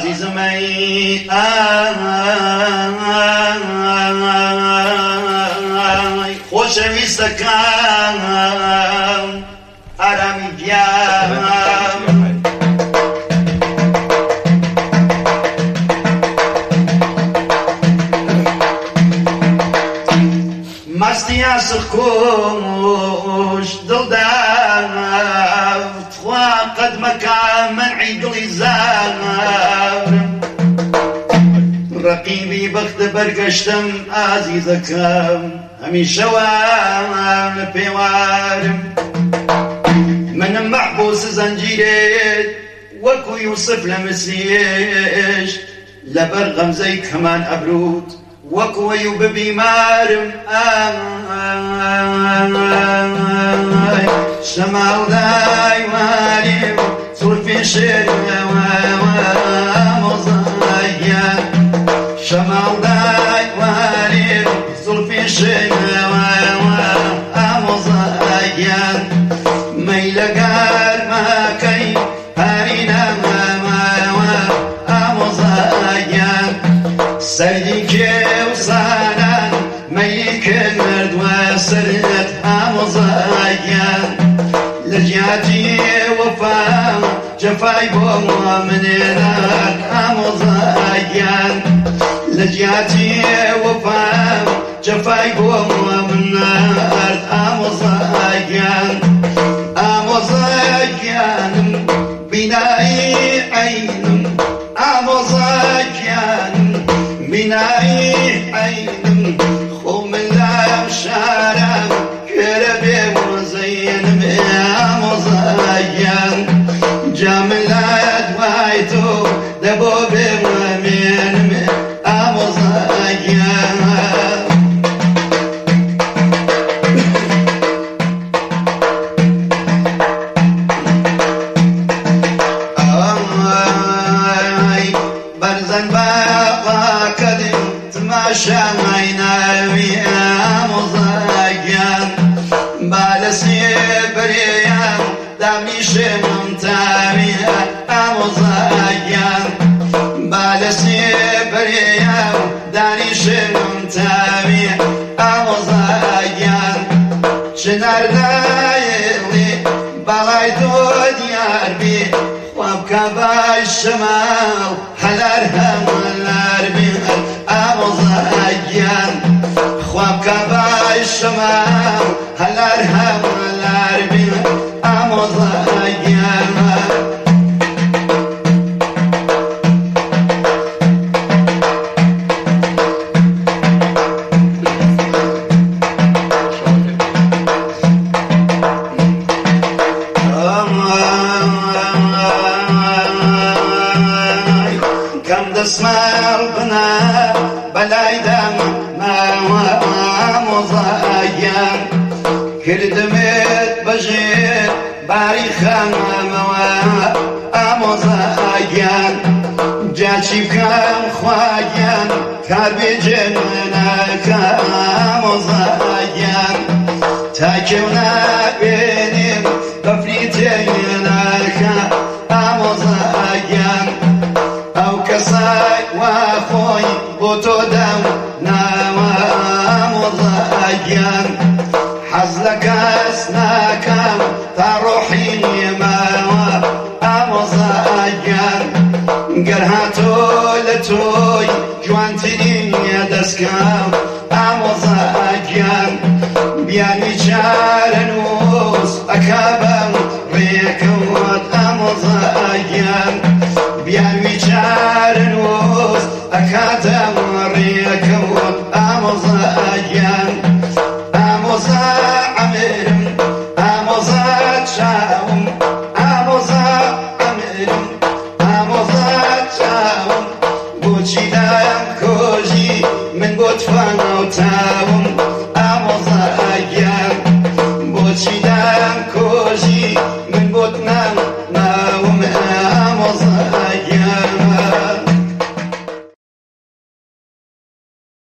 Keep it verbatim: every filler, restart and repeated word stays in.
عزیزم ای خۆشەویستەکان ئارامی گیان مستی عاشق کوش دڵدار خوا قەدمەکە منعی دڵی زار ڕەقیبی بەختە بەرگەشتم ئازیزەکەم هەمیشەوە پێوارم منم مەحبوس زەنجیرێت وەکو یوسف لە مسیێش لەبەر غەمزەی کەمان ئەبروت وەکو ئەیوب بیمارم شەماڵدای واریم زولفی شێرەوە مۆزایە شەماڵدای واریم زولفی شێرەوە مۆزایە مەیلە گەرمەکەی هەرینەمەوە مۆزایە سەردی کێوسانان مەیلی کردوە سەرت ئامۆزایان لە جیاتی وەفا جەفای بۆ منێنان ئامۆزایان لە جیاتی وەفا جەفای بۆ منێنان ئامۆزایان ئامۆزایانم بینایی عینم ئامۆزایانم بینایی عینم خۆ من لام شارم گوێرە بێوەزەینم ئامۆزایان جا من لای دوای تۆ دەبۆ بێوەمێنم ئامۆزایان بەرزەن باقاکەدم تماشای ناوی ئامۆزایان با لە سێبرێیان دامیشێمم تاوی ئامۆزایان با لە سێبرێیان دانیشێمم تاوی ئامۆزایان چنار نایڵێ باڵای تۆ دیار بێ خوابکە بای شەماڵ هەلار هەمەلار بێ ئامۆزایان خوابکە بای شەماڵ هەلار هەمەلار بێ ئامۆزایان کەم دەسماڵ بنا بەلای دامە ماوە ئامۆزایان کردمێت بەژێر باری خانمەوە ئامۆزایان جاچی بکەم خواگیان کار بێجێن منەکە ئامۆزایان تاکێو نابێنێم بەفری تێنەکە ئامۆزایان ئەو کەسای وا خۆی بۆ تۆ دام ناوە ئامۆزایان حەز لە کەس ناکەم تا ڕۆحی نێماوە ئامۆزایان گەر هاتۆ لە تۆی جوانترین دەستکەم ئامۆزایان بیانی چارە نووس ئەکا بەم ڕێکەوت ئامۆزایان بیانوی چارە نووس ئەکاتەم ڕێکەوت ئامۆزایان ئامۆزا عەمرم ئامۆزا چاوم ئامۆزا عەمرم ئامۆزا چاوم بۆچی دایم کۆژی من بۆ تفەنەوتاوم ئامۆزایان بۆچی دایم کۆژی من بۆ تنام